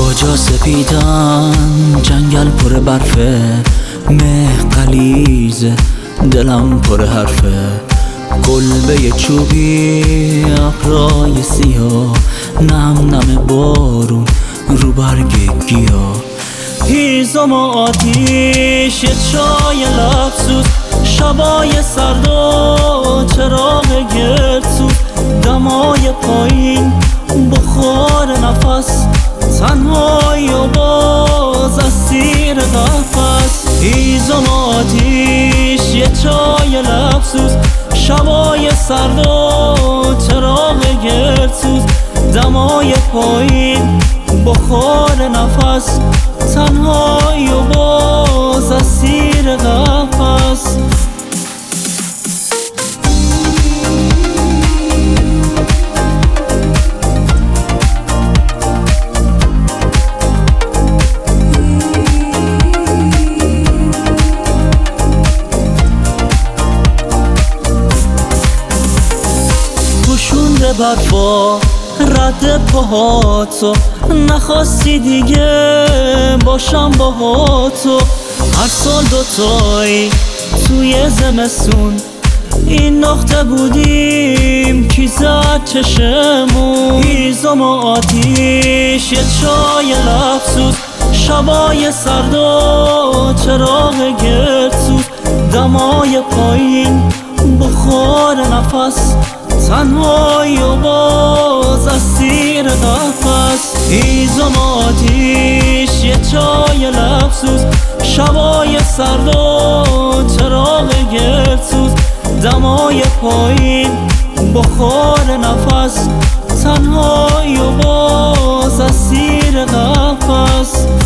کجا سپیدن جنگل پر برفه، مه غلیظه دلم پر حرفه، کلبه چوبی ابرای سیاه، نم نم بارون رو برگ گیاه، هیزم و آتیش چای لبسوز، شبای سرد و چراغ گردسوز، دمای پایین بخار نفس، تنهایی و باز اسیر قفس، هیزم و آتیش یه چای لبسوز، شبای سرد و چراغ گردسوز، دمای پایین بخار نفس، تنهایی و باز اسیر قفس. پوشونده برفا رد پاهاتو، نخواستی دیگه باشم باهاتو، هر سال دوتایی توی زمستون، این نقطه بودیم کی زد چشمون، هیزم و آتیش یه چای لبسوز، شبای سرد و چراغ گردسوز، دمای پایین بخار نفس، تنهایی و باز اسیر قفس، هیزم آتیش یه چای لبسوز، شبای سرد و چراغ گردسوز، دمای پایین بخار نفس، تنهایی و باز اسیر قفس.